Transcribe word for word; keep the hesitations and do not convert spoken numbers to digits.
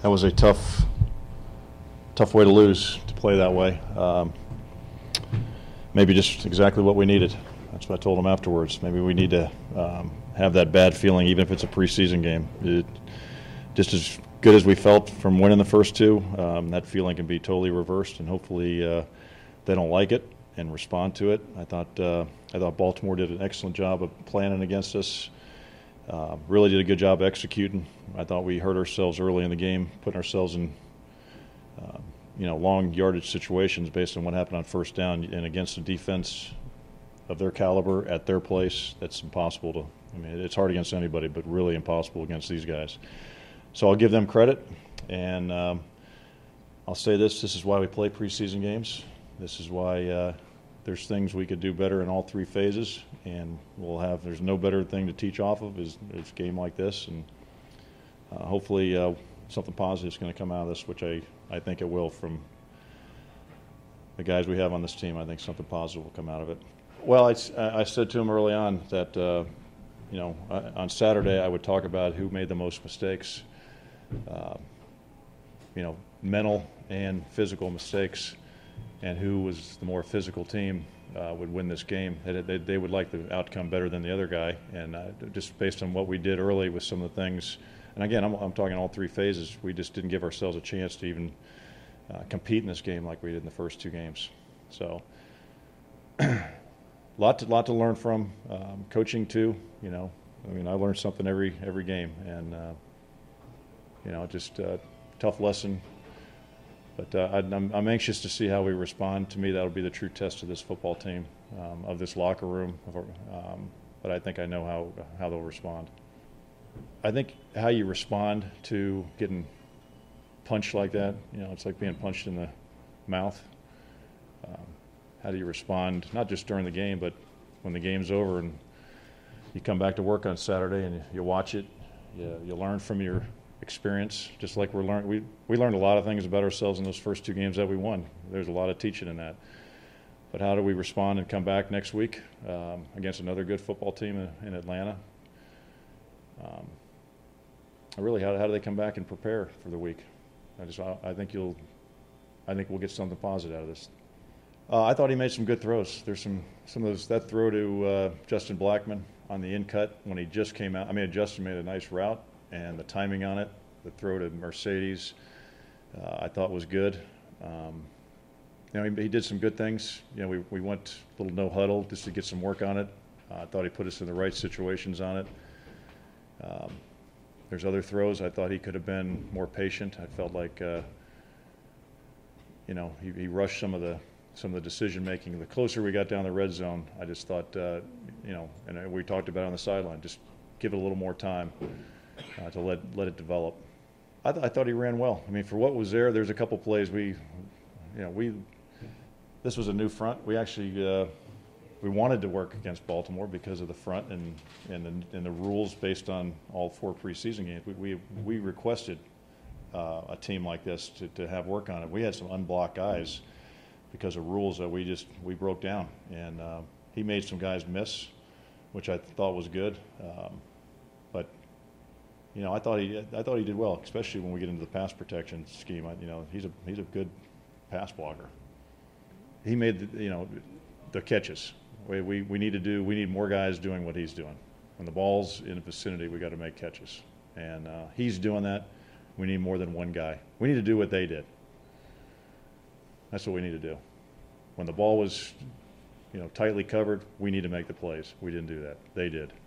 that was a tough, tough way to lose, to play that way. Um, maybe just exactly what we needed. That's what I told him afterwards. Maybe we need to um, have that bad feeling, even if it's a preseason game. It, just as good as we felt from winning the first two, um, that feeling can be totally reversed, and hopefully uh, they don't like it and respond to it. I thought uh, I thought Baltimore did an excellent job of planning against us. Uh, really did a good job executing. I thought we hurt ourselves early in the game, putting ourselves in uh, you know long yardage situations based on what happened on first down, and against a defense of their caliber at their place, that's impossible to. I mean, it's hard against anybody, but really impossible against these guys. So I'll give them credit, and um, I'll say this: this is why we play preseason games. This is why uh, there's things we could do better in all three phases, and we'll have. There's no better thing to teach off of is, is a game like this, and uh, hopefully uh, something positive is going to come out of this, which I, I think it will from the guys we have on this team. I think something positive will come out of it. Well, I, I said to him early on that uh, you know on Saturday I would talk about who made the most mistakes, uh, you know, mental and physical mistakes, and who was the more physical team uh, would win this game. They, they, they would like the outcome better than the other guy, and uh, just based on what we did early with some of the things, and again, I'm, I'm talking all three phases, we just didn't give ourselves a chance to even uh, compete in this game like we did in the first two games. So, lot to lot to learn from um, coaching too. You know, I mean, I learned something every every game, and uh, you know, just a tough lesson. But uh, I'm, I'm anxious to see how we respond. To me, that'll be the true test of this football team, um, of this locker room. Um, but I think I know how, how they'll respond. I think how you respond to getting punched like that, you know, it's like being punched in the mouth. Um, how do you respond, not just during the game, but when the game's over and you come back to work on Saturday and you, you watch it, you, you learn from your experience, just like we're learning. We, we learned a lot of things about ourselves in those first two games that we won. There's a lot of teaching in that. But how do we respond and come back next week um, against another good football team in, in Atlanta? Um, really, how, how do they come back and prepare for the week? I just, I, I think you'll, I think we'll get something positive out of this. Uh, I thought he made some good throws. There's some, some of those, that throw to uh, Justin Blackman on the in cut when he just came out. I mean, Justin made a nice route, and the timing on it, the throw to Mercedes, uh, I thought was good. Um, you know, he, he did some good things. You know, we, we went a little no huddle just to get some work on it. Uh, I thought he put us in the right situations on it. Um, there's other throws I thought he could have been more patient. I felt like, uh, you know, he, he rushed some of the some of the decision making. The closer we got down the red zone, I just thought, uh, you know, and we talked about it on the sideline, just give it a little more time. Uh, to let let it develop. I, th- I thought he ran well. I mean, for what was there, there's a couple plays we, you know, we. This was a new front. We actually uh, we wanted to work against Baltimore because of the front and and the, and the rules based on all four preseason games. We we, we requested uh, a team like this to, to have work on it. We had some unblocked guys because of rules that we just we broke down, and uh, he made some guys miss, which I thought was good. Um, but You know, I thought he, I thought he did well, especially when we get into the pass protection scheme. I, you know, he's a, he's a good pass blocker. He made, the, you know, the catches. We, we, we need to do, we need more guys doing what he's doing. When the ball's in the vicinity, we got to make catches, and uh, he's doing that. We need more than one guy. We need to do what they did. That's what we need to do. When the ball was, you know, tightly covered, we need to make the plays. We didn't do that. They did.